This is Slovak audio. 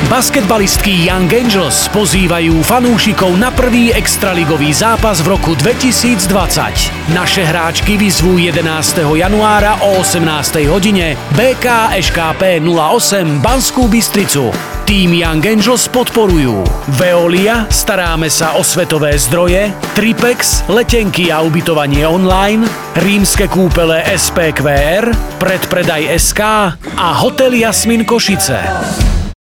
Basketbalistky Young Angels pozývajú fanúšikov na prvý extraligový zápas v roku 2020. Naše hráčky vyzvú 11. januára o 18. hodine BK ŠKP 08 Banskú Bystricu. Tým Young Angels podporujú Veolia, staráme sa o svetové zdroje, Tripex, letenky a ubytovanie online, Rímske kúpele SPQR, Predpredaj SK a Hotel Jasmin Košice.